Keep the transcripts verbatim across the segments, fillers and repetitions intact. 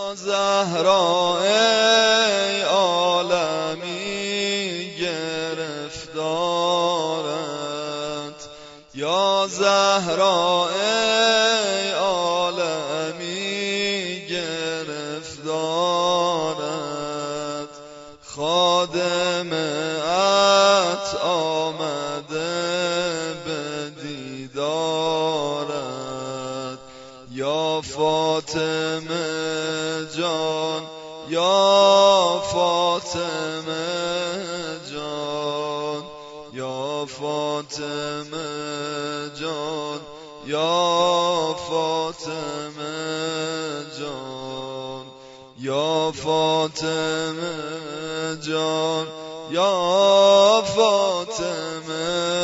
زهرا ای عالمی گرفتارت، یا زهرا ای عالمی گرفتارت، خادمت آمده به دیدارت، یا فاطمه جان، یا فاطمه جان، یا فاطمه جان، یا فاطمه جان، یا فاطمه جان، یا فاطمه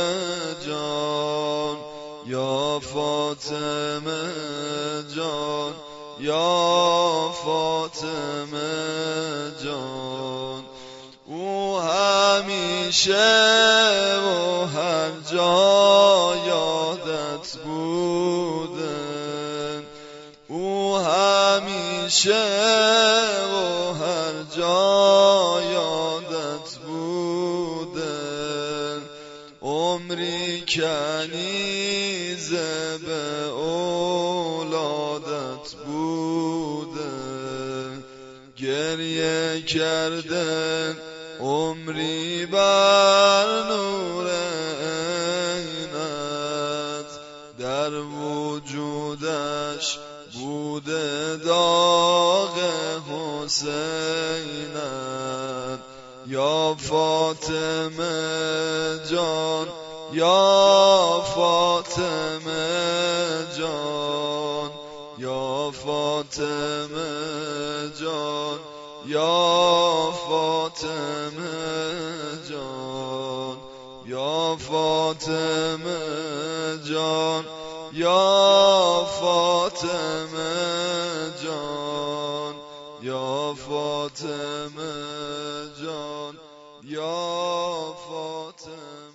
جان، یا فاطمه جان، یا فاطمه جان. او همیشه و هر جا یادت بوده، او همیشه و هر جا یادت بوده، عمری کنیزه به اولادت بوده، گریه کرده عمری بر نور عینت، در وجودش بوده داغ حسینت، یا فاطمه جان، یا فاطمه جان، یا فاطمه جان، یا فاطمه جان، یا فاطمه جان، یا فاطمه جان، یا فاطمه جان، یا فاطمه